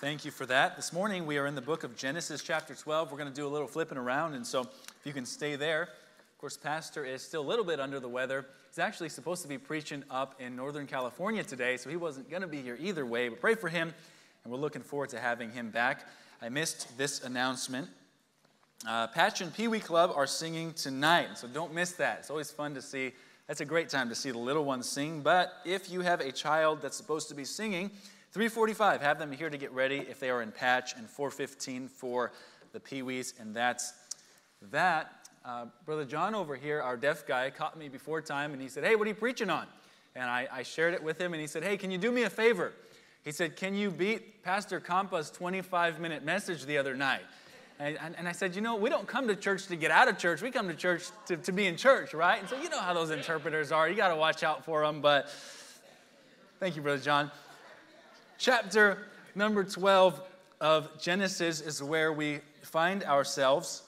Thank you for that. This morning we are in the book of Genesis chapter 12. We're going to do a little flipping around, and so if you can stay there. Of course, Pastor is still a little bit under the weather. He's actually supposed to be preaching up in Northern California today, so he wasn't going to be here either way, but pray for him, and we're looking forward to having him back. I missed this announcement. Patch and Pee Wee Club are singing tonight, so don't miss that. It's always fun to see. That's a great time to see the little ones sing, but if you have a child that's supposed to be singing, 3:45, have them here to get ready if they are in Patch, and 4:15 for the Pee-wees, and that's that. Brother John over here, our deaf guy, caught me before time, and he said, hey, what are you preaching on? And I shared it with him, and he said, hey, can you do me a favor? He said, can you beat Pastor Kampa's 25-minute message the other night? And I said, you know, we don't come to church to get out of church. We come to church to be in church, right? And so you know how those interpreters are. You got to watch out for them, but thank you, Brother John. Chapter number 12 of Genesis is where we find ourselves.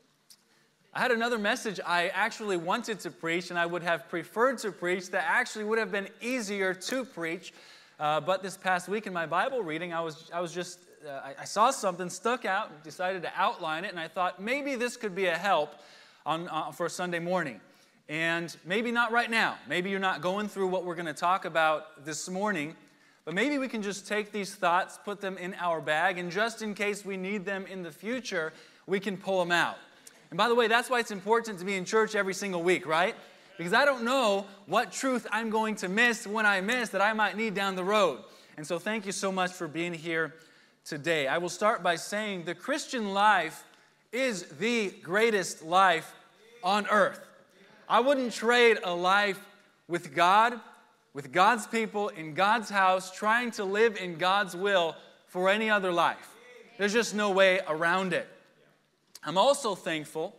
I had another message I actually wanted to preach, and I would have preferred to preach that actually would have been easier to preach. But this past week in my Bible reading, I saw something stuck out and decided to outline it, and I thought maybe this could be a help for Sunday morning. And maybe not right now. Maybe you're not going through what we're going to talk about this morning. But maybe we can just take these thoughts, put them in our bag, and just in case we need them in the future, we can pull them out. And by the way, that's why it's important to be in church every single week, right? Because I don't know what truth I'm going to miss when I miss that I might need down the road. And so thank you so much for being here today. I will start by saying the Christian life is the greatest life on earth. I wouldn't trade a life with God, with God's people, in God's house, trying to live in God's will for any other life. There's just no way around it. I'm also thankful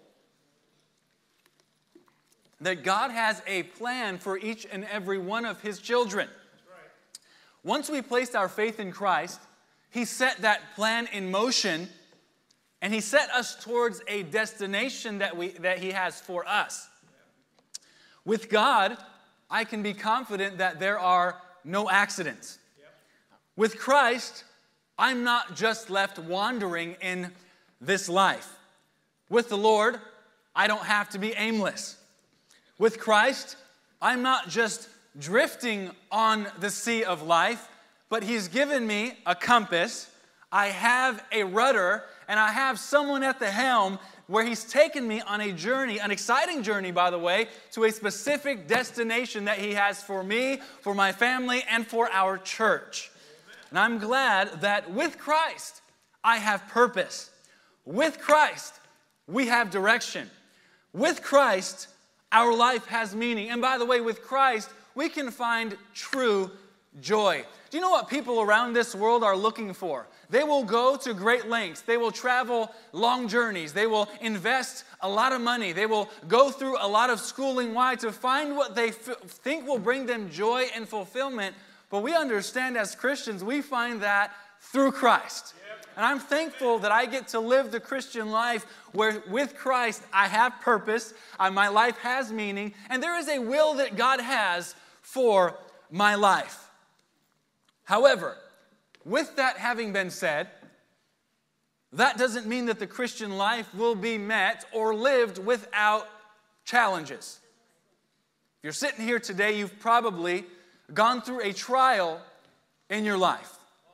that God has a plan for each and every one of His children. Once we placed our faith in Christ, He set that plan in motion, and He set us towards a destination that He has for us. With God, I can be confident that there are no accidents. With Christ, I'm not just left wandering in this life. With the Lord, I don't have to be aimless. With Christ, I'm not just drifting on the sea of life, but He's given me a compass, I have a rudder, and I have someone at the helm where He's taken me on a journey, an exciting journey, by the way, to a specific destination that He has for me, for my family, and for our church. And I'm glad that with Christ, I have purpose. With Christ, we have direction. With Christ, our life has meaning. And by the way, with Christ, we can find true joy. Do you know what people around this world are looking for? They will go to great lengths. They will travel long journeys. They will invest a lot of money. They will go through a lot of schooling. Why? To find what they think will bring them joy and fulfillment. But we understand as Christians, we find that through Christ. And I'm thankful that I get to live the Christian life where with Christ I have purpose, my life has meaning, and there is a will that God has for my life. However, with that having been said, that doesn't mean that the Christian life will be met or lived without challenges. If you're sitting here today, you've probably gone through a trial in your life.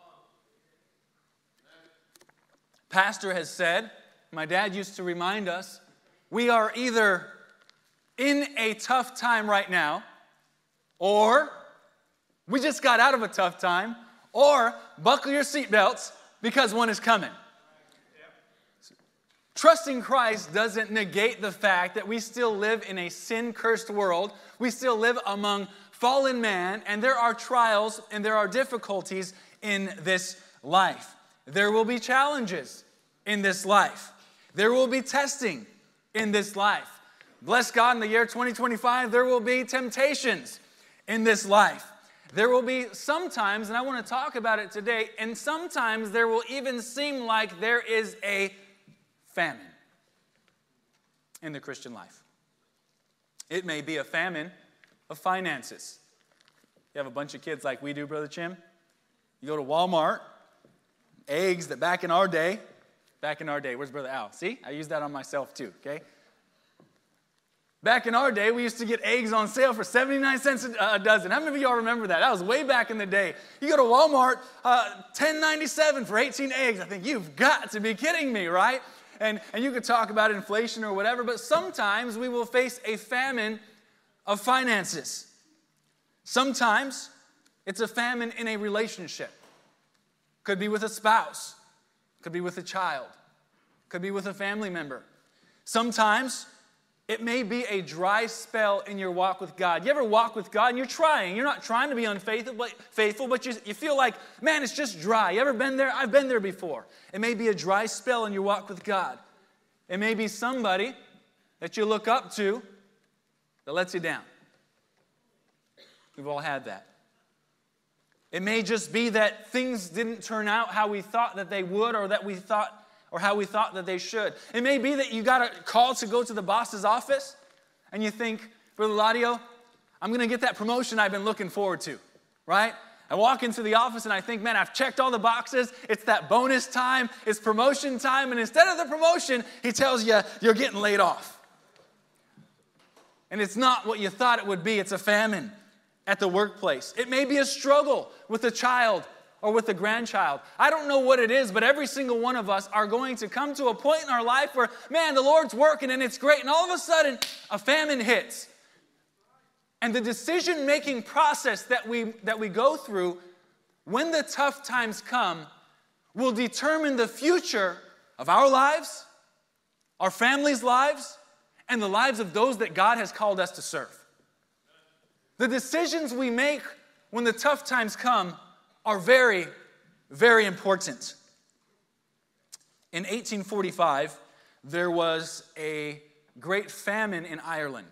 Pastor has said, my dad used to remind us, we are either in a tough time right now, or we just got out of a tough time, or buckle your seatbelts because one is coming. Trusting Christ doesn't negate the fact that we still live in a sin-cursed world. We still live among fallen man, and there are trials and there are difficulties in this life. There will be challenges in this life. There will be testing in this life. Bless God, in the year 2025, there will be temptations in this life. There will be sometimes, and I want to talk about it today, and sometimes there will even seem like there is a famine in the Christian life. It may be a famine of finances. You have a bunch of kids like we do, Brother Chim. You go to Walmart, eggs that back in our day, where's Brother Al? See, I use that on myself too, okay? Back in our day, we used to get eggs on sale for 79 cents a dozen. How many of y'all remember that? That was way back in the day. You go to Walmart, $10.97 for 18 eggs. I think, you've got to be kidding me, right? And you could talk about inflation or whatever, but sometimes we will face a famine of finances. Sometimes it's a famine in a relationship. Could be with a spouse. Could be with a child. Could be with a family member. Sometimes it may be a dry spell in your walk with God. You ever walk with God and you're trying? You're not trying to be unfaithful, but you feel like, man, it's just dry. You ever been there? I've been there before. It may be a dry spell in your walk with God. It may be somebody that you look up to that lets you down. We've all had that. It may just be that things didn't turn out how we thought that they would, or how we thought that they should. It may be that you got a call to go to the boss's office, and you think, Brother Ladio, I'm going to get that promotion I've been looking forward to, right? I walk into the office and I think, man, I've checked all the boxes. It's that bonus time. It's promotion time. And instead of the promotion, he tells you, you're getting laid off. And it's not what you thought it would be. It's a famine at the workplace. It may be a struggle with a child or with a grandchild. I don't know what it is, but every single one of us are going to come to a point in our life where, man, the Lord's working and it's great. And all of a sudden, a famine hits. And the decision-making process that we go through when the tough times come will determine the future of our lives, our families' lives, and the lives of those that God has called us to serve. The decisions we make when the tough times come are very, very important. In 1845, there was a great famine in Ireland.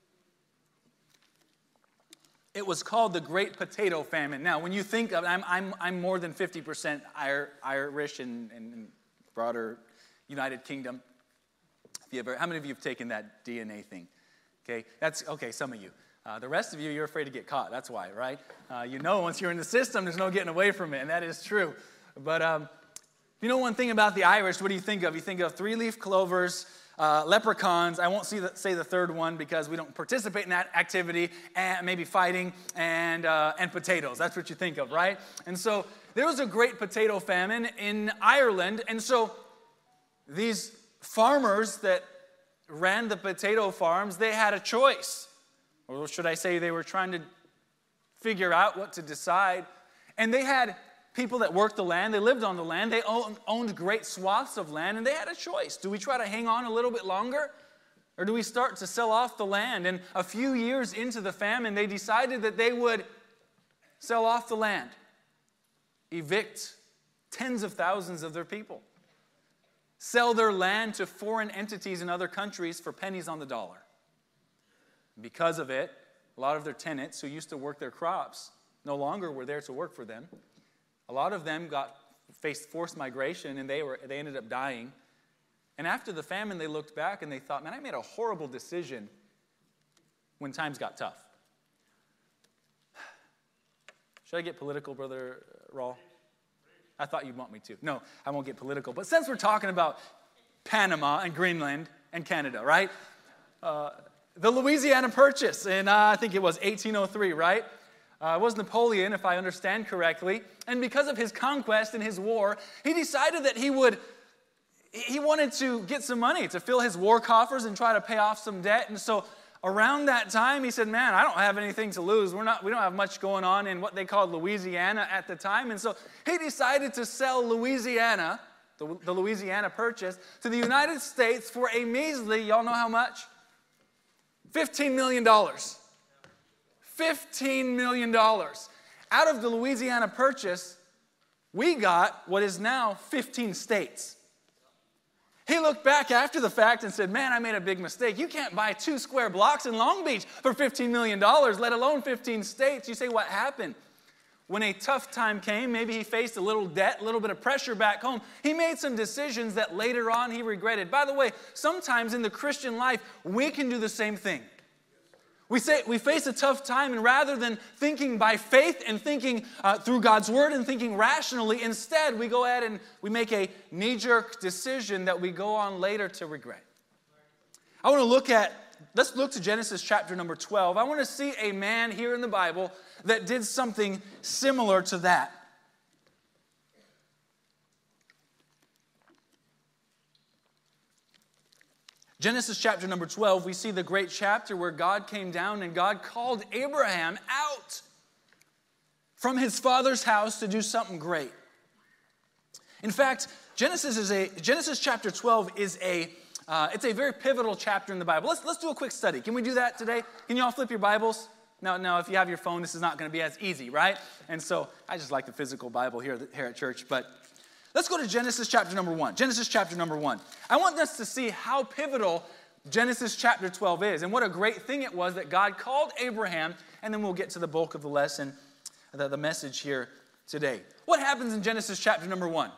It was called the Great Potato Famine. Now, when you think of, I'm more than 50% Irish and broader United Kingdom. How many of you have taken that DNA thing? Okay, some of you. The rest of you, you're afraid to get caught. That's why, right? Once you're in the system, there's no getting away from it, and that is true. But one thing about the Irish, what do you think of? You think of three-leaf clovers, leprechauns. I won't say the third one because we don't participate in that activity, and maybe fighting, and potatoes. That's what you think of, right? And so there was a great potato famine in Ireland, and so these farmers that ran the potato farms, they had a choice. Or should I say they were trying to figure out what to decide. And they had people that worked the land. They lived on the land. They owned great swaths of land, and they had a choice. Do we try to hang on a little bit longer, or do we start to sell off the land? And a few years into the famine, they decided that they would sell off the land, evict tens of thousands of their people, sell their land to foreign entities in other countries for pennies on the dollar. Because of it, a lot of their tenants who used to work their crops no longer were there to work for them. A lot of them faced forced migration, and they ended up dying. And after the famine, they looked back and they thought, man, I made a horrible decision when times got tough. Should I get political, Brother Rawl? I thought you'd want me to. No, I won't get political. But since we're talking about Panama and Greenland and Canada, right? The Louisiana Purchase in, I think it was 1803, right? It was Napoleon, if I understand correctly. And because of his conquest and his war, he decided that he wanted to get some money to fill his war coffers and try to pay off some debt. And so around that time, he said, man, I don't have anything to lose. We don't have much going on in what they called Louisiana at the time. And so he decided to sell Louisiana, the Louisiana Purchase, to the United States for a measly, y'all know how much? $15 million. $15 million. Out of the Louisiana Purchase, we got what is now 15 states. He looked back after the fact and said, man, I made a big mistake. You can't buy 2 square blocks in Long Beach for $15 million, let alone 15 states. You say, what happened? When a tough time came, maybe he faced a little debt, a little bit of pressure back home. He made some decisions that later on he regretted. By the way, sometimes in the Christian life, we can do the same thing. We face a tough time, and rather than thinking by faith and thinking through God's word and thinking rationally, instead we go ahead and we make a knee-jerk decision that we go on later to regret. Let's look to Genesis chapter number 12. I want to see a man here in the Bible that did something similar to that. Genesis chapter number 12, we see the great chapter where God came down and God called Abraham out from his father's house to do something great. In fact, Genesis chapter 12 is it's a very pivotal chapter in the Bible. Let's do a quick study. Can we do that today? Can you all flip your Bibles? No, if you have your phone, this is not going to be as easy, right? And so I just like the physical Bible here at church, but let's go to Genesis chapter number 1. Genesis chapter number 1. I want us to see how pivotal Genesis chapter 12 is and what a great thing it was that God called Abraham, and then we'll get to the bulk of the lesson, the message here today. What happens in Genesis chapter number 1?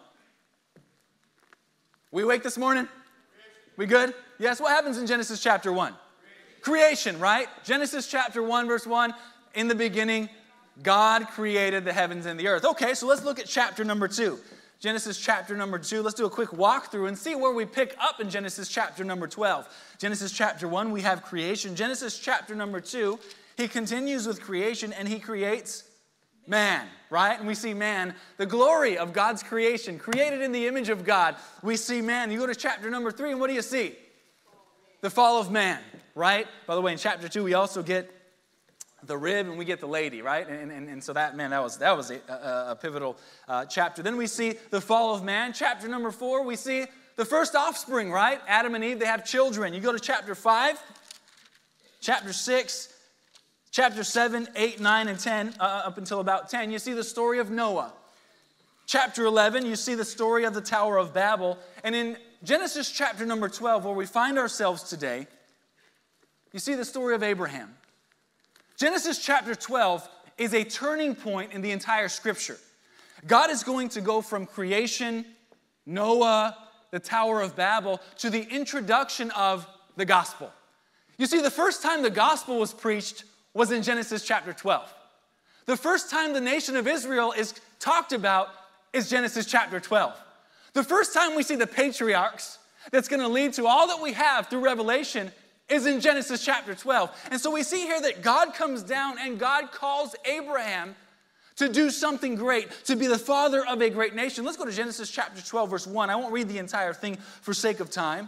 We awake this morning? We good? Yes, what happens in Genesis chapter 1? Creation, right? Genesis chapter 1, verse 1, in the beginning, God created the heavens and the earth. Okay, so let's look at chapter number 2. Genesis chapter number 2. Let's do a quick walkthrough and see where we pick up in Genesis chapter number 12. Genesis chapter 1, we have creation. Genesis chapter number 2, he continues with creation and he creates man, right? And we see man, the glory of God's creation, created in the image of God. We see man. You go to chapter number 3 and what do you see? The fall of man, right? By the way, in chapter 2, we also get the rib and we get the lady, right? And so that was a pivotal chapter. Then we see the fall of man. Chapter number 4, we see the first offspring, right? Adam and Eve, they have children. You go to chapter 5, chapter 6, chapter 7, 8, 9, and 10, up until about 10, you see the story of Noah. Chapter 11, you see the story of the Tower of Babel. And in Genesis chapter number 12, where we find ourselves today, you see the story of Abraham. Genesis chapter 12 is a turning point in the entire Scripture. God is going to go from creation, Noah, the Tower of Babel, to the introduction of the gospel. You see, the first time the gospel was preached was in Genesis chapter 12. The first time the nation of Israel is talked about is Genesis chapter 12. The first time we see the patriarchs that's going to lead to all that we have through Revelation is in Genesis chapter 12. And so we see here that God comes down and God calls Abraham to do something great, to be the father of a great nation. Let's go to Genesis chapter 12, verse 1. I won't read the entire thing for sake of time.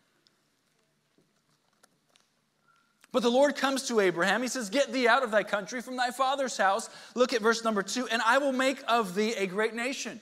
But the Lord comes to Abraham. He says, "Get thee out of thy country, from thy father's house." Look at verse number 2. "And I will make of thee a great nation."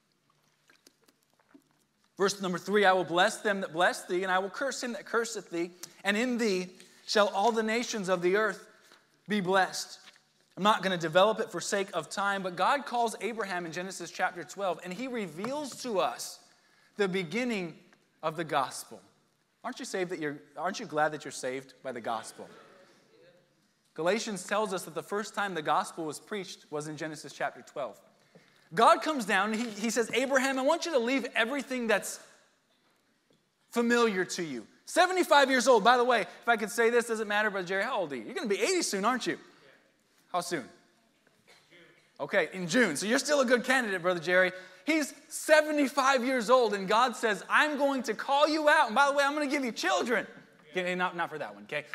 Verse number 3, "I will bless them that bless thee, and I will curse him that curseth thee. And in thee shall all the nations of the earth be blessed." I'm not going to develop it for sake of time, but God calls Abraham in Genesis chapter 12, and he reveals to us the beginning of the gospel. Aren't you glad that you're saved by the gospel? Galatians tells us that the first time the gospel was preached was in Genesis chapter 12. God comes down and he says, "Abraham, I want you to leave everything that's familiar to you." 75 years old. By the way, if I could say this, doesn't matter, Brother Jerry, how old are you? You're going to be 80 soon, aren't you? How soon? Okay, in June. So you're still a good candidate, Brother Jerry. He's 75 years old, and God says, "I'm going to call you out. And by the way, I'm going to give you children." Okay, not for that one, okay?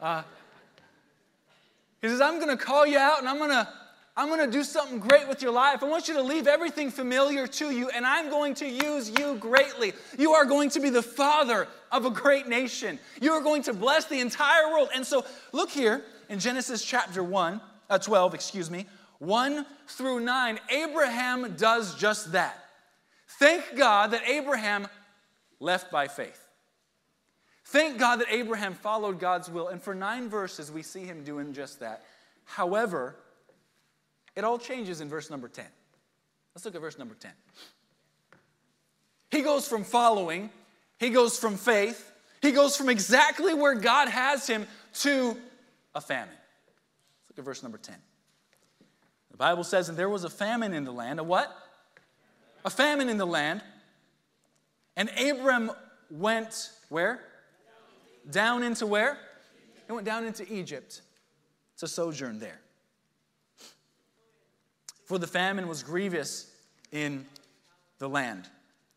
He says, "I'm going to call you out, and I'm going to do something great with your life. I want you to leave everything familiar to you, and I'm going to use you greatly. You are going to be the father of a great nation. You are going to bless the entire world." And so look here in Genesis chapter 12, 1 through 9, Abraham does just that. Thank God that Abraham left by faith. Thank God that Abraham followed God's will. And for 9 verses, we see him doing just that. However, it all changes in verse number 10. Let's look at verse number 10. He goes from following, he goes from faith, he goes from exactly where God has him to a famine. Let's look at verse number 10. The Bible says, "And there was a famine in the land." A what? A famine in the land. "And Abram went," where? Down into where? He went down into Egypt. to sojourn there. For the famine was grievous in the land.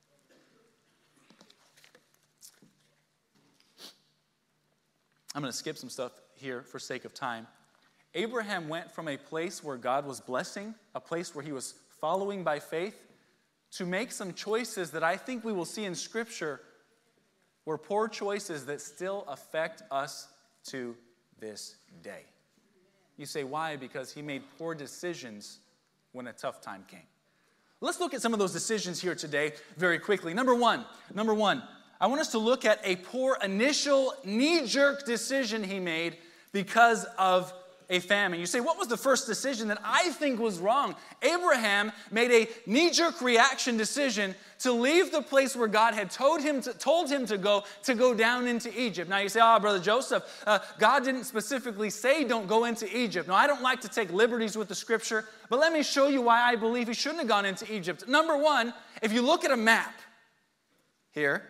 I'm going to skip some stuff here for sake of time. Abraham went from a place where God was blessing, a place where he was following by faith, to make some choices that I think we will see in Scripture were poor choices that still affect us to this day. You say, why? Because he made poor decisions when a tough time came. Let's look at some of those decisions here today very quickly. Number one, I want us to look at a poor initial knee-jerk decision he made because of a famine. You say, what was the first decision that I think was wrong? Abraham made a knee-jerk reaction decision to leave the place where God had told him to go down into Egypt. Now you say, Brother Joseph, God didn't specifically say don't go into Egypt. Now I don't like to take liberties with the Scripture, but let me show you why I believe he shouldn't have gone into Egypt. Number one, if you look at a map here,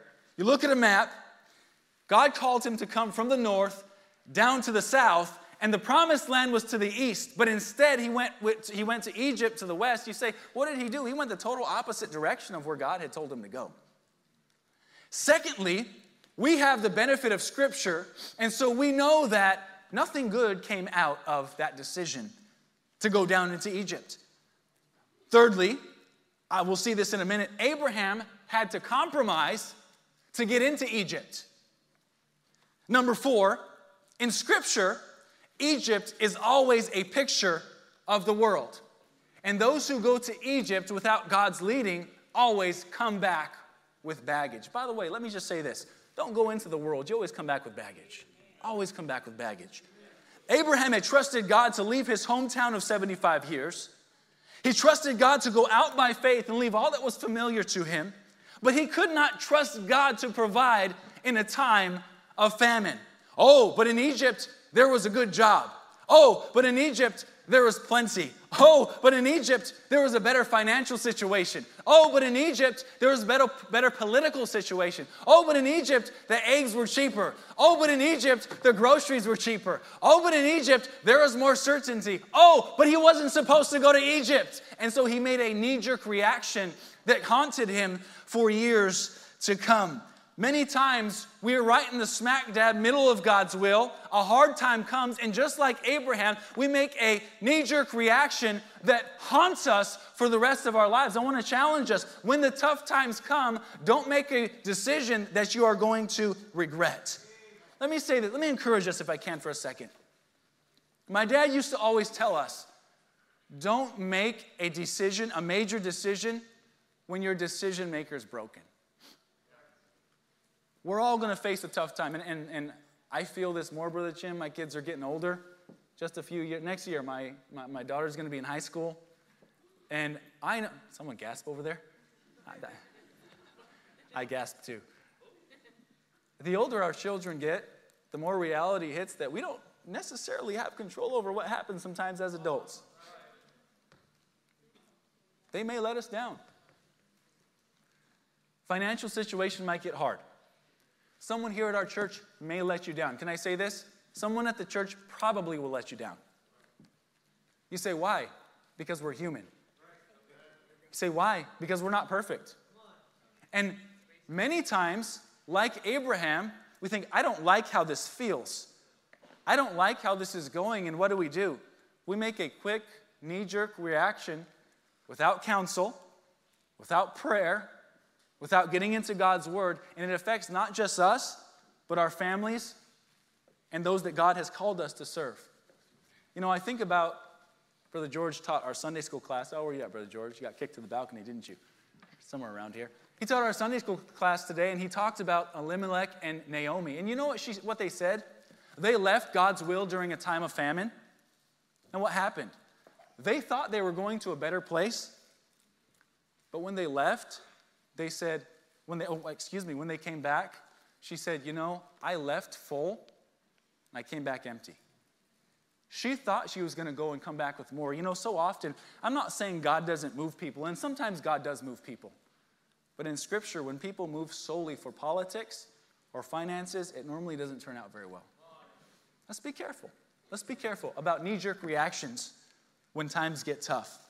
God called him to come from the north down to the south, and the promised land was to the east, but instead he went to Egypt to the west. You say, what did he do? He went the total opposite direction of where God had told him to go. Secondly, we have the benefit of Scripture, and so we know that nothing good came out of that decision to go down into Egypt. Thirdly, we'll see this in a minute, Abraham had to compromise to get into Egypt. Number 4, in Scripture, Egypt is always a picture of the world. And those who go to Egypt without God's leading always come back with baggage. By the way, let me just say this. Don't go into the world. You always come back with baggage. Always come back with baggage. Abraham had trusted God to leave his hometown of 75 years. He trusted God to go out by faith and leave all that was familiar to him. But he could not trust God to provide in a time of famine. Oh, but in Egypt, there was a good job. Oh, but in Egypt, there was plenty. Oh, but in Egypt, there was a better financial situation. Oh, but in Egypt, there was a better political situation. Oh, but in Egypt, the eggs were cheaper. Oh, but in Egypt, the groceries were cheaper. Oh, but in Egypt, there was more certainty. Oh, but he wasn't supposed to go to Egypt. And so he made a knee-jerk reaction that haunted him for years to come. Many times, we are right in the smack dab middle of God's will. A hard time comes, and just like Abraham, we make a knee-jerk reaction that haunts us for the rest of our lives. I want to challenge us. When the tough times come, don't make a decision that you are going to regret. Let me say that. Let me encourage us if I can for a second. My dad used to always tell us, don't make a decision, a major decision, when your decision maker is broken. We're all going to face a tough time, and I feel this more, Brother Jim. My kids are getting older. Just a few years. Next year, my daughter's going to be in high school, and I know. Someone gasp over there. I gasp too. The older our children get, the more reality hits that we don't necessarily have control over what happens sometimes as adults. They may let us down. Financial situation might get hard. Someone here at our church may let you down. Can I say this? Someone at the church probably will let you down. You say, why? Because we're human. You say, why? Because we're not perfect. And many times, like Abraham, we think, I don't like how this feels. I don't like how this is going, and what do? We make a quick, knee-jerk reaction without counsel, without prayer, without getting into God's Word, and it affects not just us, but our families and those that God has called us to serve. You know, I think about, Brother George taught our Sunday school class. Oh, where you at, Brother George? You got kicked to the balcony, didn't you? Somewhere around here. He taught our Sunday school class today, and he talked about Elimelech and Naomi. And you know what they said? They left God's will during a time of famine. And what happened? They thought they were going to a better place, but when they left, they said, when they came back, she said, I left full, and I came back empty. She thought she was going to go and come back with more. So often, I'm not saying God doesn't move people, and sometimes God does move people. But in Scripture, when people move solely for politics or finances, it normally doesn't turn out very well. Let's be careful. Let's be careful about knee-jerk reactions when times get tough.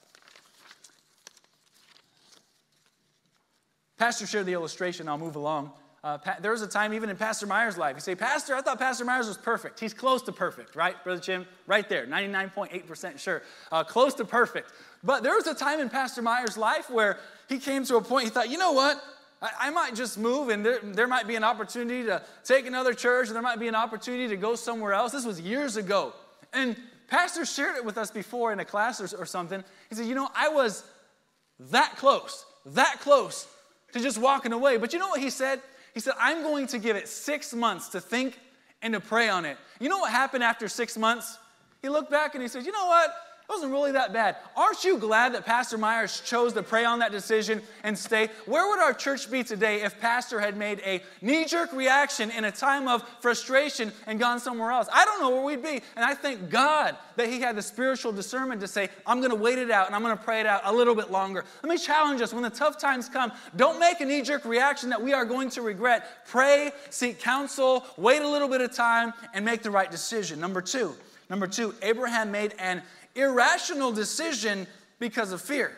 Pastor shared the illustration. I'll move along. There was a time even in Pastor Myers' life. You say, Pastor, I thought Pastor Myers was perfect. He's close to perfect, right, Brother Jim? Right there, 99.8% sure. Close to perfect. But there was a time in Pastor Myers' life where he came to a point, he thought, you know what? I might just move, and there might be an opportunity to take another church, and there might be an opportunity to go somewhere else. This was years ago. And Pastor shared it with us before in a class or something. He said, I was that close to just walking away. But you know what he said? He said, I'm going to give it 6 months to think and to pray on it. You know what happened after 6 months? He looked back and he said, you know what? It wasn't really that bad. Aren't you glad that Pastor Myers chose to pray on that decision and stay? Where would our church be today if Pastor had made a knee-jerk reaction in a time of frustration and gone somewhere else? I don't know where we'd be. And I thank God that he had the spiritual discernment to say, I'm going to wait it out and I'm going to pray it out a little bit longer. Let me challenge us. When the tough times come, don't make a knee-jerk reaction that we are going to regret. Pray, seek counsel, wait a little bit of time, and make the right decision. Number two, Abraham made an irrational decision because of fear.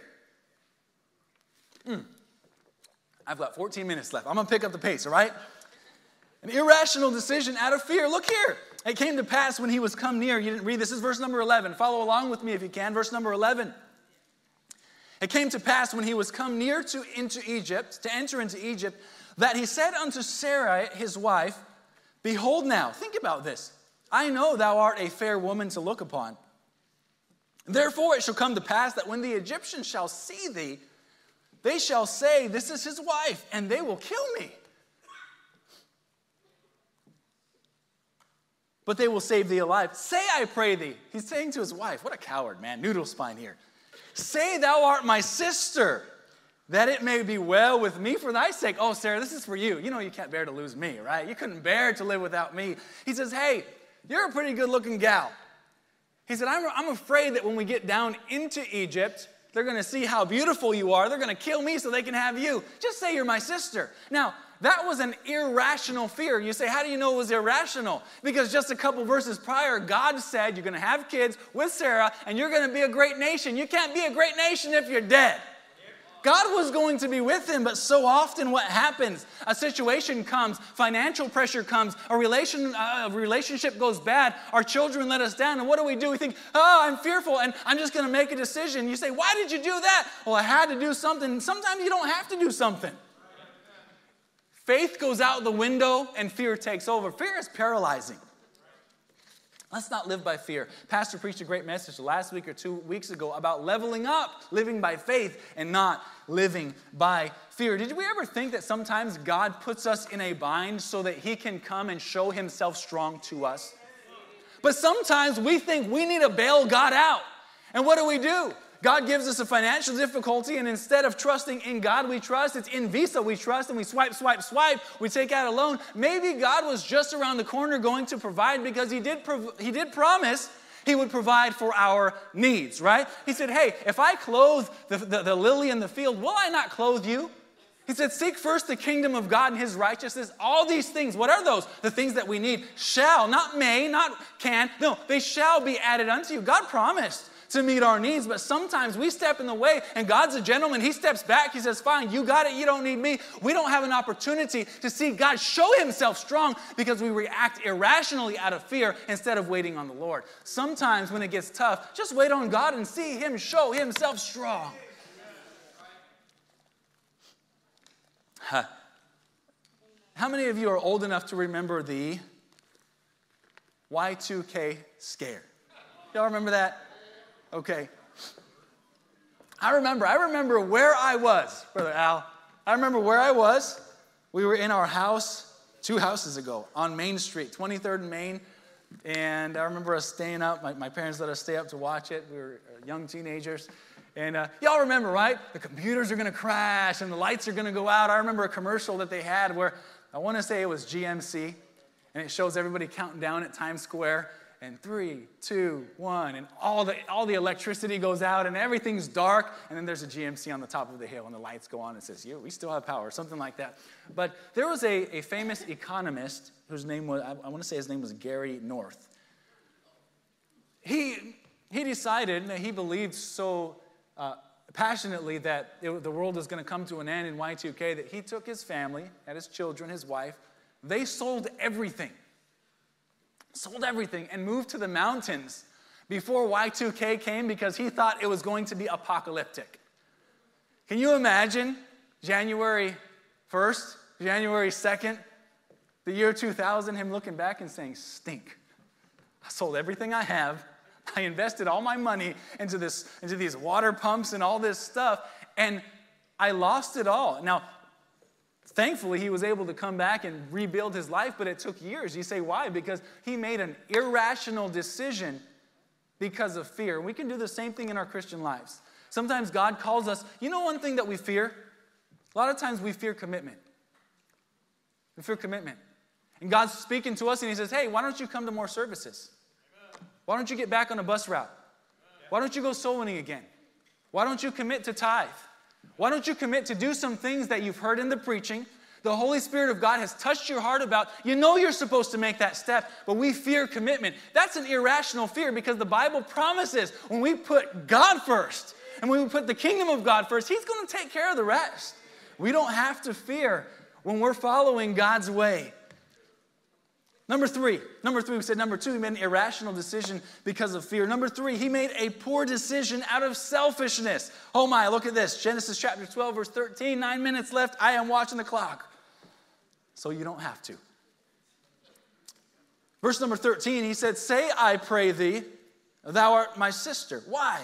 I've got 14 minutes left. I'm going to pick up the pace, all right? An irrational decision out of fear. Look here. It came to pass when he was come near. You didn't read this. This is verse number 11. Follow along with me if you can. Verse number 11. It came to pass when he was come near to enter into Egypt, that he said unto Sarai, his wife, Behold now, think about this. I know thou art a fair woman to look upon. Therefore it shall come to pass that when the Egyptians shall see thee, they shall say, This is his wife, and they will kill me. But they will save thee alive. Say, I pray thee. He's saying to his wife, what a coward, man, noodle spine here. Say thou art my sister, that it may be well with me for thy sake. Oh, Sarah, this is for you. You know you can't bear to lose me, right? You couldn't bear to live without me. He says, hey, you're a pretty good-looking gal. He said, I'm afraid that when we get down into Egypt, they're going to see how beautiful you are. They're going to kill me so they can have you. Just say you're my sister. Now, that was an irrational fear. You say, how do you know it was irrational? Because just a couple verses prior, God said you're going to have kids with Sarah, and you're going to be a great nation. You can't be a great nation if you're dead. God was going to be with him, but so often what happens? A situation comes, financial pressure comes, a relationship goes bad, our children let us down, and what do? We think, I'm fearful, and I'm just going to make a decision. You say, why did you do that? Well, I had to do something. Sometimes you don't have to do something. Faith goes out the window, and fear takes over. Fear is paralyzing. Let's not live by fear. Pastor preached a great message last week or 2 weeks ago about leveling up, living by faith and not living by fear. Did we ever think that sometimes God puts us in a bind so that he can come and show himself strong to us? But sometimes we think we need to bail God out. And what do? God gives us a financial difficulty, and instead of trusting in God we trust, it's in Visa we trust, and we swipe, we take out a loan. Maybe God was just around the corner going to provide because he did promise he would provide for our needs, right? He said, hey, if I clothe the lily in the field, will I not clothe you? He said, seek first the kingdom of God and his righteousness. All these things, what are those? The things that we need shall, not may, not can. No, they shall be added unto you. God promised to meet our needs, but sometimes we step in the way, and God's a gentleman. He steps back. He says, fine, you got it. You don't need me. We don't have an opportunity to see God show himself strong because we react irrationally out of fear instead of waiting on the Lord. Sometimes when it gets tough, just wait on God and see him show himself strong. How many of you are old enough to remember the Y2K scare? Y'all remember that? Okay. I remember where I was, Brother Al. I remember where I was. We were in our house 2 houses ago on Main Street, 23rd and Main. And I remember us staying up. My parents let us stay up to watch it. We were young teenagers. And y'all remember, right? The computers are going to crash and the lights are going to go out. I remember a commercial that they had where I want to say it was GMC. And it shows everybody counting down at Times Square. And 3, 2, 1, and all the electricity goes out, and everything's dark, and then there's a GMC on the top of the hill, and the lights go on, and it says, yeah, we still have power, something like that. But there was a famous economist whose name was, I want to say his name was Gary North. he decided, and he believed so passionately that the world is going to come to an end in Y2K that he took his family, had his children, his wife. They sold everything, and moved to the mountains before Y2K came because he thought it was going to be apocalyptic. Can you imagine January 1st, January 2nd, the year 2000, him looking back and saying, stink. I sold everything I have. I invested all my money into these water pumps and all this stuff, and I lost it all. Now, thankfully, he was able to come back and rebuild his life, but it took years. You say, why? Because he made an irrational decision because of fear. We can do the same thing in our Christian lives. Sometimes God calls us. You know one thing that we fear? A lot of times we fear commitment. We fear commitment. And God's speaking to us and he says, hey, why don't you come to more services? Why don't you get back on a bus route? Why don't you go soul winning again? Why don't you commit to tithe? Why don't you commit to do some things that you've heard in the preaching? The Holy Spirit of God has touched your heart about. You know you're supposed to make that step, but we fear commitment. That's an irrational fear because the Bible promises when we put God first and when we put the kingdom of God first, he's going to take care of the rest. We don't have to fear when we're following God's way. Number three, we said number two, he made an irrational decision because of fear. Number three, he made a poor decision out of selfishness. Oh my, look at this. Genesis chapter 12, verse 13, 9 minutes left. I am watching the clock. So you don't have to. Verse number 13, he said, say, I pray thee, thou art my sister. Why?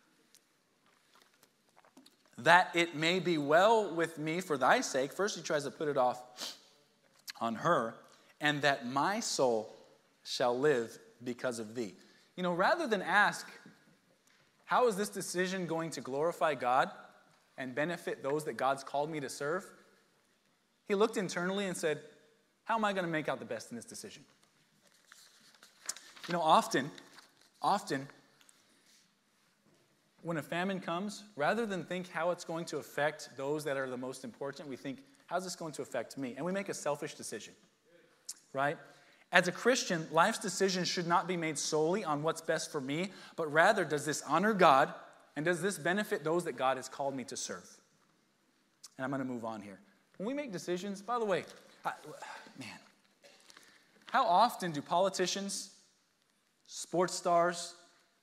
That it may be well with me for thy sake. First he tries to put it off on her. And that my soul shall live because of thee. You know, rather than ask, how is this decision going to glorify God and benefit those that God's called me to serve? He looked internally and said, how am I going to make out the best in this decision? You know, often, when a famine comes, rather than think how it's going to affect those that are the most important, we think, how's this going to affect me? And we make a selfish decision. Right? As a Christian, life's decisions should not be made solely on what's best for me, but rather, does this honor God, and does this benefit those that God has called me to serve? And I'm going to move on here. When we make decisions, by the way, how often do politicians, sports stars,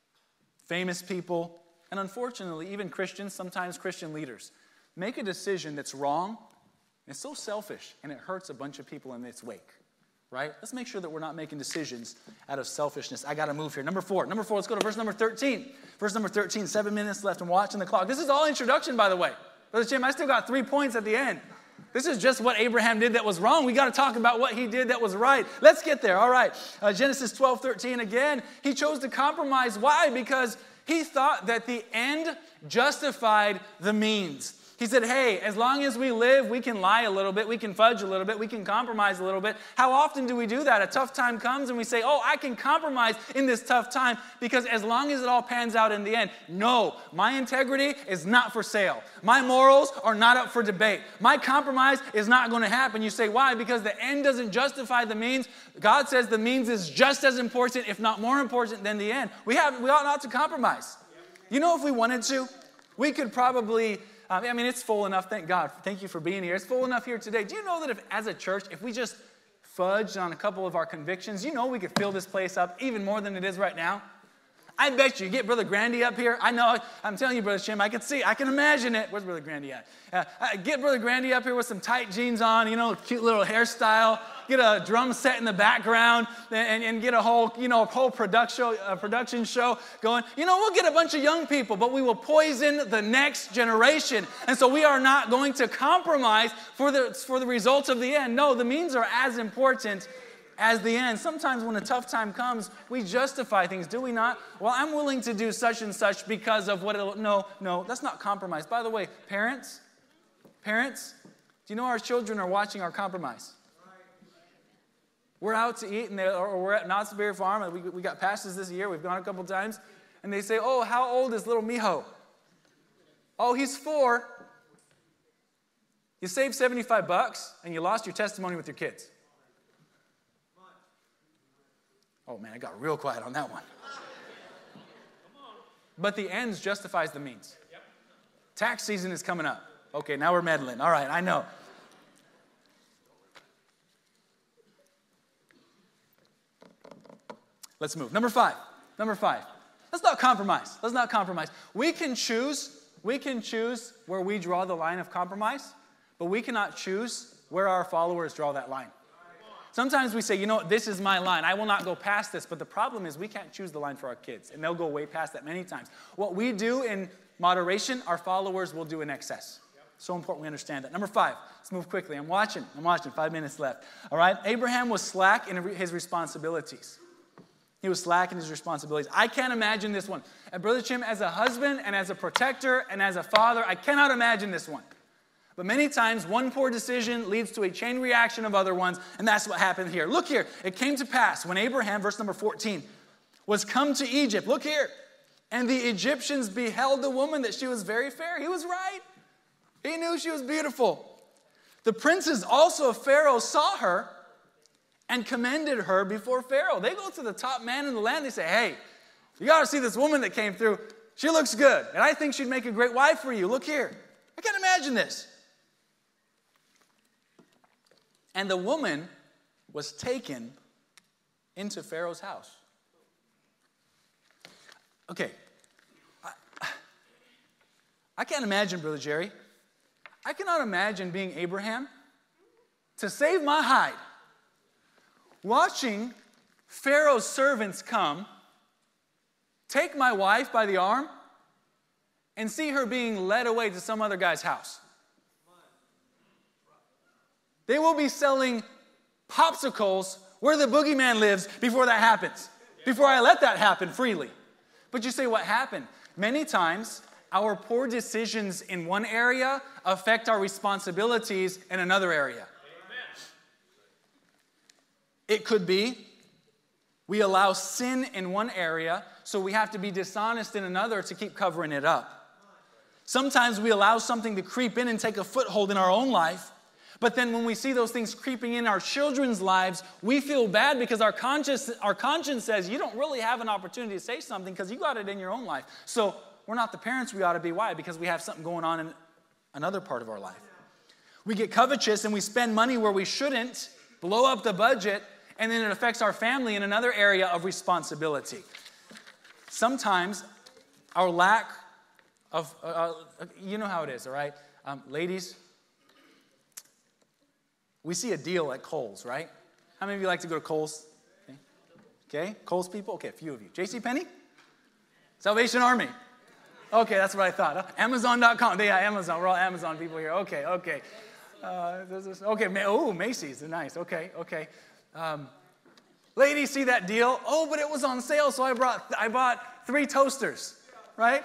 famous people, and unfortunately, even Christians, sometimes Christian leaders, make a decision that's wrong, and it's so selfish, and it hurts a bunch of people in its wake? Right? Let's make sure that we're not making decisions out of selfishness. I got to move here. Number four, let's go to verse number 13. Verse number 13, 7 minutes left. I'm watching the clock. This is all introduction, by the way. Brother Jim, I still got 3 points at the end. This is just what Abraham did that was wrong. We got to talk about what he did that was right. Let's get there. All right. Genesis 12:13 again. He chose to compromise. Why? Because he thought that the end justified the means. He said, hey, as long as we live, we can lie a little bit, we can fudge a little bit, we can compromise a little bit. How often do we do that? A tough time comes and we say, oh, I can compromise in this tough time because as long as it all pans out in the end. No, my integrity is not for sale. My morals are not up for debate. My compromise is not going to happen. You say, why? Because the end doesn't justify the means. God says the means is just as important, if not more important than the end. We ought not to compromise. You know, if we wanted to, we could probably... it's full enough, thank God. Thank you for being here. It's full enough here today. Do you know that as a church, if we just fudged on a couple of our convictions, we could fill this place up even more than it is right now? I bet you get Brother Grandy up here. I know, I'm telling you, Brother Jim, I can imagine it. Where's Brother Grandy at? Get Brother Grandy up here with some tight jeans on, cute little hairstyle. Get a drum set in the background and get a whole production show going. We'll get a bunch of young people, but we will poison the next generation. And so we are not going to compromise for the results of the end. No, the means are as important as the end. Sometimes when a tough time comes, we justify things, do we not? Well, I'm willing to do such and such because of what it'll... No, that's not compromise. By the way, parents, do you know our children are watching our compromise? We're out to eat, or we're at Knott's Berry Farm, and we got passes this year. We've gone a couple times, and they say, oh, how old is little Mijo? Oh, he's 4. You saved $75, and you lost your testimony with your kids. Oh, man, I got real quiet on that one. but the ends justifies the means. Tax season is coming up. Okay, now we're meddling. All right, I know. Let's move. Number five. Let's not compromise. We can choose where we draw the line of compromise, but we cannot choose where our followers draw that line. Sometimes we say, this is my line. I will not go past this. But the problem is we can't choose the line for our kids, and they'll go way past that many times. What we do in moderation, our followers will do in excess. So important we understand that. Number 5, let's move quickly. I'm watching. 5 minutes left. All right? Abraham was slack in his responsibilities. He was slack in his responsibilities. I can't imagine this one. And Brother Chim, as a husband and as a protector and as a father, I cannot imagine this one. But many times, one poor decision leads to a chain reaction of other ones, and that's what happened here. Look here. It came to pass when Abraham, verse number 14, was come to Egypt. Look here. And the Egyptians beheld the woman that she was very fair. He was right. He knew she was beautiful. The princes also of Pharaoh saw her and commended her before Pharaoh. They go to the top man in the land. They say, hey, you got to see this woman that came through. She looks good, and I think she'd make a great wife for you. Look here. I can't imagine this. And the woman was taken into Pharaoh's house. Okay. I can't imagine, Brother Jerry. I cannot imagine being Abraham to save my hide, watching Pharaoh's servants come, take my wife by the arm, and see her being led away to some other guy's house. They will be selling popsicles where the boogeyman lives before that happens, before I let that happen freely. But you say, what happened? Many times, our poor decisions in one area affect our responsibilities in another area. It could be we allow sin in one area, so we have to be dishonest in another to keep covering it up. Sometimes we allow something to creep in and take a foothold in our own life, but then when we see those things creeping in our children's lives, we feel bad because our conscience says, you don't really have an opportunity to say something because you got it in your own life. So we're not the parents we ought to be. Why? Because we have something going on in another part of our life. We get covetous and we spend money where we shouldn't, blow up the budget, and then it affects our family in another area of responsibility. Sometimes our lack of, you know how it is, all right? Ladies, we see a deal at Kohl's, right? How many of you like to go to Kohl's? Okay, Kohl's people? Okay, a few of you. JCPenney? Salvation Army? Okay, that's what I thought. Amazon.com. Yeah, Amazon. We're all Amazon people here. Okay. Okay, Macy's. Nice. Okay. Ladies, see that deal? Oh, but it was on sale, so I bought 3 toasters, right?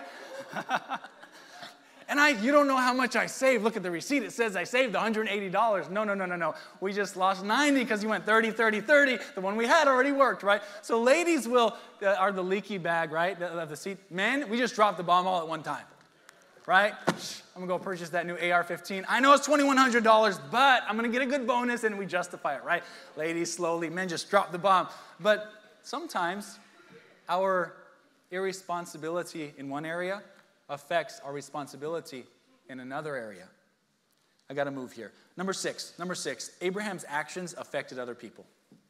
And you don't know how much I saved. Look at the receipt. It says I saved $180. No. We just lost 90 because you went 30. The one we had already worked, right? So ladies are the leaky bag, right, of the seat. Men, we just dropped the bomb all at one time, right? I'm going to go purchase that new AR-15. I know it's $2,100, but I'm going to get a good bonus, and we justify it, right? Ladies, slowly. Men just drop the bomb. But sometimes our irresponsibility in one area affects our responsibility in another area. I got to move here. Number six, Abraham's actions affected other people.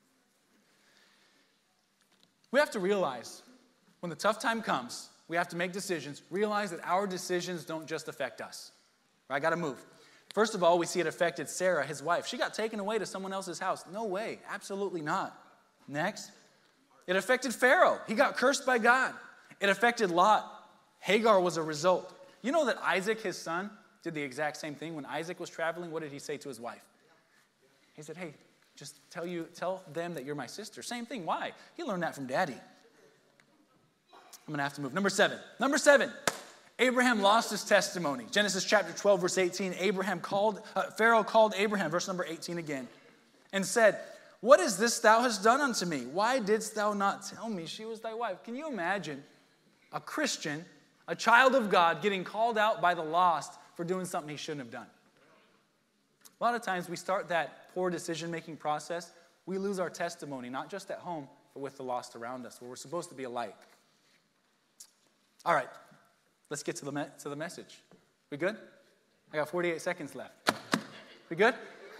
We have to realize when the tough time comes, we have to make decisions, realize that our decisions don't just affect us. I got to move. First of all, we see it affected Sarah, his wife. She got taken away to someone else's house. No way, absolutely not. Next, it affected Pharaoh. He got cursed by God. It affected Lot. Hagar was a result. You know that Isaac, his son, did the exact same thing. When Isaac was traveling, what did he say to his wife? He said, hey, just tell them that you're my sister. Same thing. Why? He learned that from daddy. I'm going to have to move. Number seven. Abraham lost his testimony. Genesis chapter 12, verse 18. Pharaoh called Abraham, verse number 18 again, and said, what is this thou hast done unto me? Why didst thou not tell me she was thy wife? Can you imagine a Christian, a child of God, getting called out by the lost for doing something he shouldn't have done? A lot of times we start that poor decision-making process. We lose our testimony, not just at home, but with the lost around us, where we're supposed to be a light. All right, let's get to the message. We good? I got 48 seconds left. We good?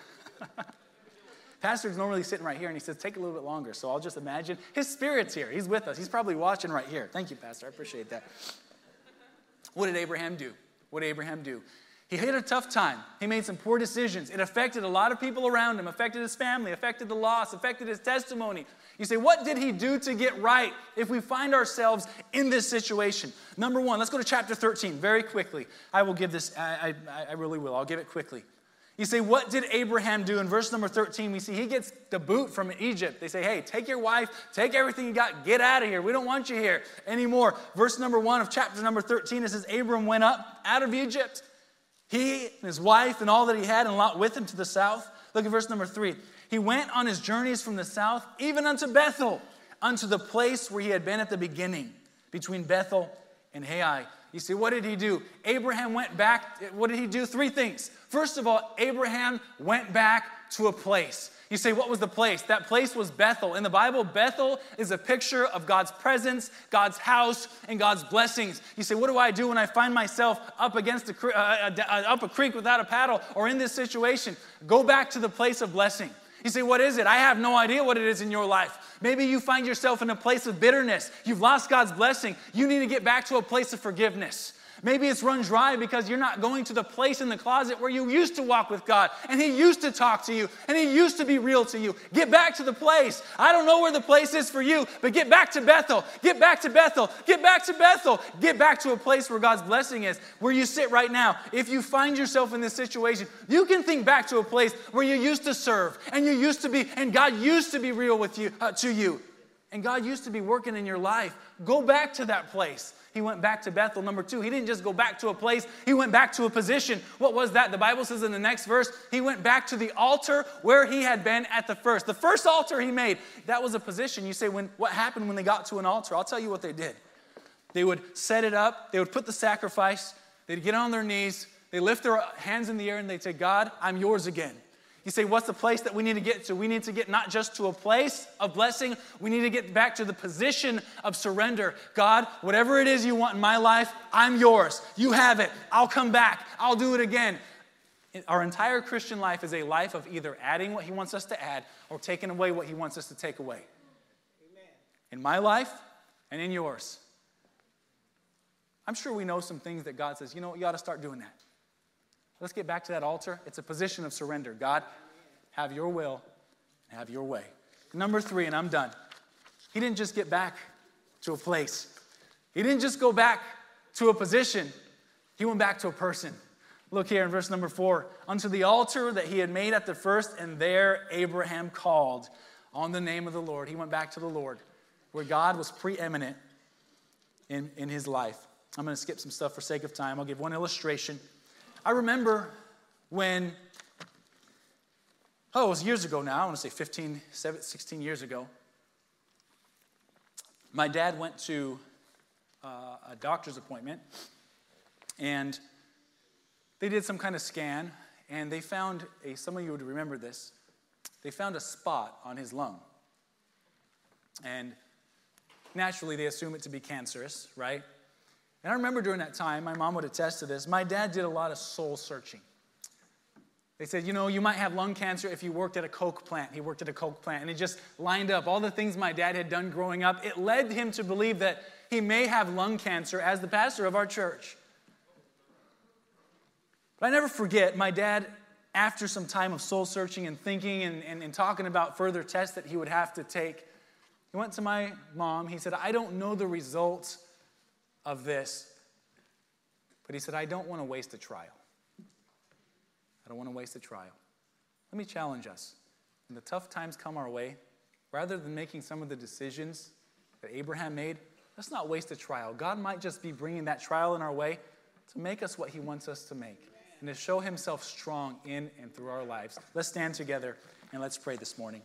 Pastor's normally sitting right here, and he says, take a little bit longer. So I'll just imagine his spirit's here. He's with us. He's probably watching right here. Thank you, Pastor. I appreciate that. What did Abraham do? What did Abraham do? He hit a tough time. He made some poor decisions. It affected a lot of people around him, affected his family, affected the loss, affected his testimony. You say, what did he do to get right if we find ourselves in this situation? Number one, let's go to chapter 13 very quickly. I will give this, I really will. I'll give it quickly. You say, what did Abraham do? In verse number 13, we see he gets the boot from Egypt. They say, hey, take your wife, take everything you got, get out of here. We don't want you here anymore. Verse number 1 of chapter number 13, it says, Abram went up out of Egypt. He and his wife and all that he had, and Lot with him to the south. Look at verse number 3. He went on his journeys from the south, even unto Bethel, unto the place where he had been at the beginning, between Bethel and Hai. You see, what did he do? Abraham went back. What did he do? 3 things. First of all, Abraham went back to a place. You say, what was the place? That place was Bethel. In the Bible, Bethel is a picture of God's presence, God's house, and God's blessings. You say, what do I do when I find myself up against up a creek without a paddle, or in this situation? Go back to the place of blessing. You say, what is it? I have no idea what it is in your life. Maybe you find yourself in a place of bitterness. You've lost God's blessing. You need to get back to a place of forgiveness. Maybe it's run dry because you're not going to the place in the closet where you used to walk with God, and He used to talk to you, and He used to be real to you. Get back to the place. I don't know where the place is for you, but get back to Bethel. Get back to Bethel. Get back to Bethel. Get back to a place where God's blessing is, where you sit right now. If you find yourself in this situation, you can think back to a place where you used to serve, and you used to be, and God used to be real with you, to you, and God used to be working in your life. Go back to that place. He went back to Bethel. Number 2, he didn't just go back to a place. He went back to a position. What was that? The Bible says in the next verse, he went back to the altar where he had been at the first. The first altar he made, that was a position. You say, what happened when they got to an altar? I'll tell you what they did. They would set it up. They would put the sacrifice. They'd get on their knees. They lift their hands in the air and they'd say, God, I'm yours again. You say, what's the place that we need to get to? We need to get not just to a place of blessing. We need to get back to the position of surrender. God, whatever it is you want in my life, I'm yours. You have it. I'll come back. I'll do it again. Our entire Christian life is a life of either adding what He wants us to add or taking away what He wants us to take away. Amen. In my life and in yours. I'm sure we know some things that God says, you know what, you ought to start doing that. Let's get back to that altar. It's a position of surrender. God, have your will, have your way. Number 3, and I'm done. He didn't just get back to a place. He didn't just go back to a position. He went back to a person. Look here in verse number 4. Unto the altar that he had made at the first, and there Abraham called on the name of the Lord. He went back to the Lord, where God was preeminent in his life. I'm going to skip some stuff for sake of time. I'll give one illustration. I remember when, it was years ago now, I want to say 16 years ago. My dad went to a doctor's appointment, and they did some kind of scan, and they found, some of you would remember this, they found a spot on his lung. And naturally, they assume it to be cancerous, right? And I remember during that time, my mom would attest to this, my dad did a lot of soul searching. They said, you know, you might have lung cancer if you worked at a Coke plant. He worked at a Coke plant, and it just lined up all the things my dad had done growing up. It led him to believe that he may have lung cancer as the pastor of our church. But I never forget, my dad, after some time of soul searching and thinking and talking about further tests that he would have to take, he went to my mom. He said, I don't know the results of this. But he said, I don't want to waste a trial. I don't want to waste a trial. Let me challenge us. When the tough times come our way, rather than making some of the decisions that Abraham made, let's not waste a trial. God might just be bringing that trial in our way to make us what He wants us to make and to show Himself strong in and through our lives. Let's stand together and let's pray this morning.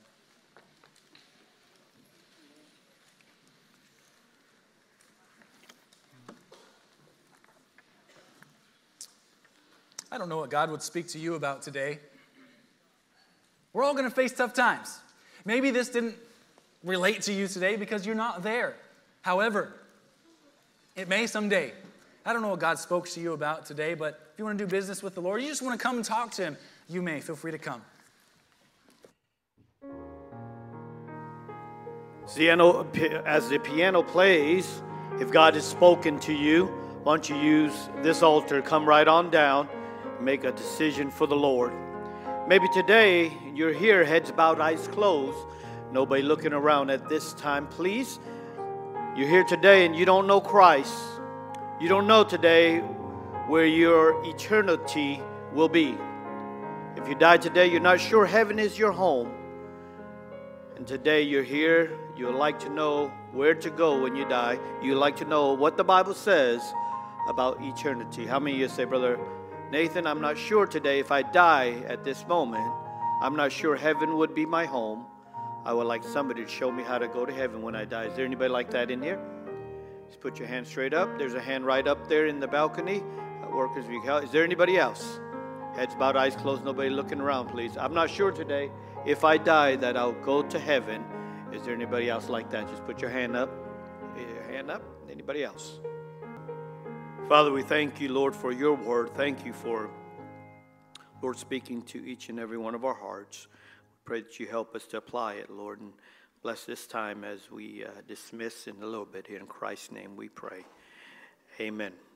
I don't know what God would speak to you about today. We're all going to face tough times. Maybe this didn't relate to you today because you're not there. However, It may someday. I don't know what God spoke to you about today, but if you want to do business with the Lord, you just want to come and talk to him, you may. Feel free to come. As the piano plays, if God has spoken to you, why don't you use this altar, come right on down, and make a decision for the Lord. Maybe today you're here, heads bowed, eyes closed, nobody looking around at this time. Please, you're here today and you don't know Christ. You don't know today where your eternity will be. If you die today, you're not sure heaven is your home. And today you're here, you'd like to know where to go when you die. You'd like to know what the Bible says about eternity. How many of you say, Brother Nathan, I'm not sure today if I die at this moment, I'm not sure heaven would be my home. I would like somebody to show me how to go to heaven when I die. Is there anybody like that in here? Just put your hand straight up. There's a hand right up there in the balcony. Workers, is there anybody else? Heads bowed, eyes closed, nobody looking around, please. I'm not sure today if I die that I'll go to heaven. Is there anybody else like that? Just put your hand up. Your hand up. Anybody else? Father, we thank you, Lord, for your word. Thank you for, Lord, speaking to each and every one of our hearts. We pray that you help us to apply it, Lord, and bless this time as we dismiss in a little bit here. In Christ's name we pray. Amen.